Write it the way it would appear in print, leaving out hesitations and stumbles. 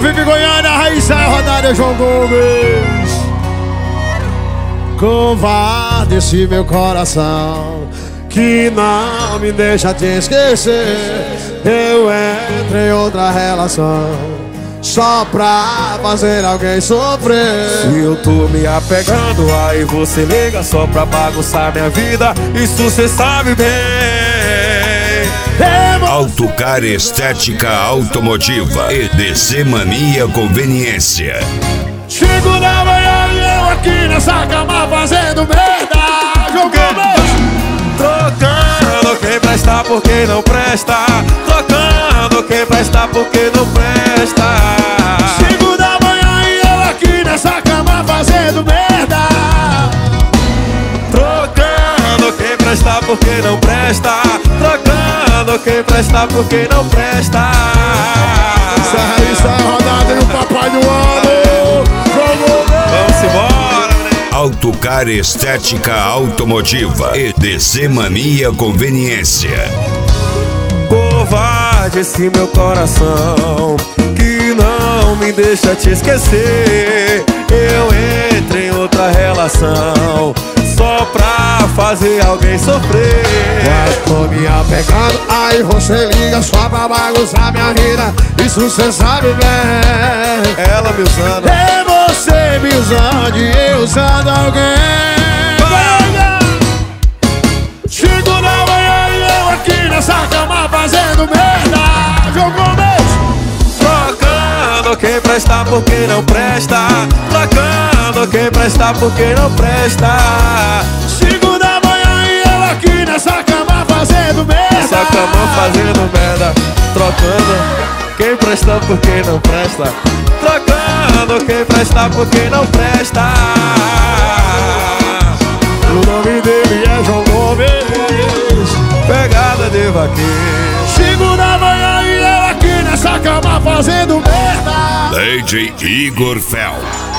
Vive Goiânia, Raíssa, rodada João Gomes. Covarde esse meu coração que não me deixa te esquecer. Eu entro em outra relação só pra fazer alguém sofrer. Se eu tô me apegando, aí você liga só pra bagunçar minha vida. Isso cê sabe bem. Autocar Estética Automotiva e DC Mania Conveniência. Chego na manhã e eu aqui nessa cama fazendo merda. João Gomes. Trocando quem presta por quem não presta. Trocando quem presta por quem não presta. 5 da manhã e eu aqui nessa cama fazendo merda. Trocando quem presta por quem não presta. Trocando quem presta por quem não presta. Isso é rodada e o papai do ano. João Gomes. Vamos embora, né? Autocar Estética Automotiva e DC Mania Conveniência. Covarde esse meu coração que não me deixa te esquecer. Eu entro em outra relação só pra fazer alguém sofrer. Tô me apegando, aí você liga só pra bagunçar minha vida. Isso cê sabe bem. Ela me usando, É você me usando e eu usando alguém. 5 da manhã e eu aqui nessa cama fazendo merda. João Gomes. trocando quem presta por quem não presta. Trocando quem presta por quem não presta. 5 da manhã e eu aqui nessa cama fazendo merda. Essa cama fazendo merda. Trocando quem presta por quem não presta. Trocando quem presta por quem não presta. O nome dele é João Gomes. Pegada de vaqueiro. 5 da manhã e eu aqui nessa cama fazendo merda. DJ Igor Fel.